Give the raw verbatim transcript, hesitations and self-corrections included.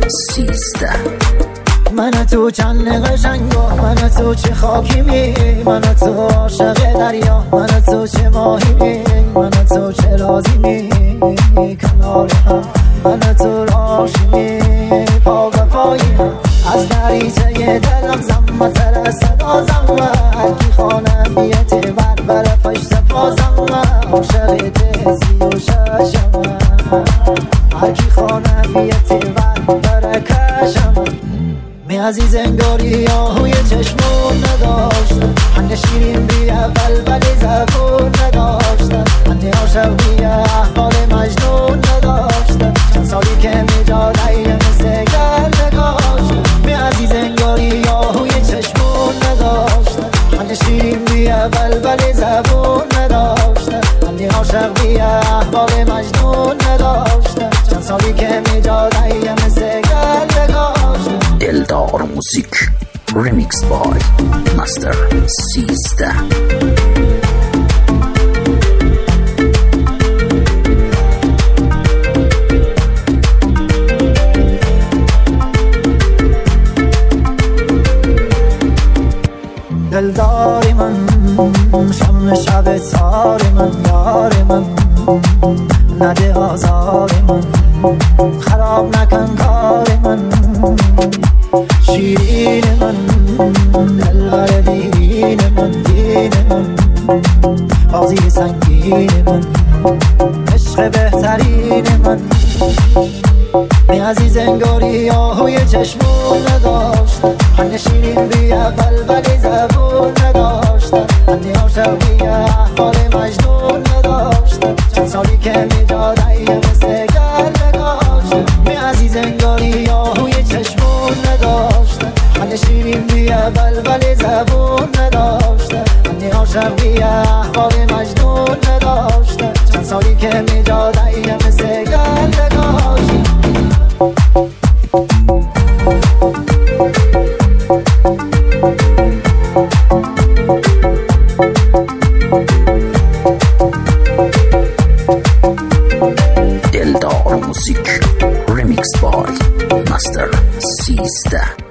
سیزده. من تو چند قشنگا، من تو چه خاکیمی، من تو عاشق دریا، من تو چه ماهیمی، من تو چه لازمی کنار هم، من تو راشیمی پا به پایی هم. از دریچه دلم زمتر صدا زم، هرکی خانم بیت بر بر پشت پازم، عاشق تزی و ششم، هرکی خانم بیت بر بر کشم. می عزیز انگاری آهوی چشمون نداشتن، من شیرین بی اول ولی زبون نداشتن، من عاشق بی احوال مجنون نداشتن، چند سالی که می جاده مثل گل نگاشتن. می عزیز انگاری آهوی چشمون نداشتن، من شیرین بی اول ولی زبون نداشتن، من عاشق بی احوال مجنون نداشتن، چند سالی که می جاده مثل گل نگاشتن. دلدار موزیک ریمیکس بای مستر سیزده. دلداری من، شم شب تاری من، یاری من نده آزاری من، خراب نکن کاری من، شیرین من، دلبر دیرین من، دین من، بازی سنگین من، عشق بهترین من. می عزیز انگاری آهوی چشمون نداشتن، من شیرین بی اول ولی زبون نداشتن، من عاشق بی احوال مجنون نداشتن، چند سالی که می جاده مثل گل نگاشتن. می عزیز انگاری آهوی چشمون نداشتن، من شیرین بی اول ولی زبون نداشتن، من عاشق بی احوال مجنون نداشتن، چند سالی که می جاده مثل گل نگاشتن. دلدار موزیک ریمیکس بای مستر سیزده.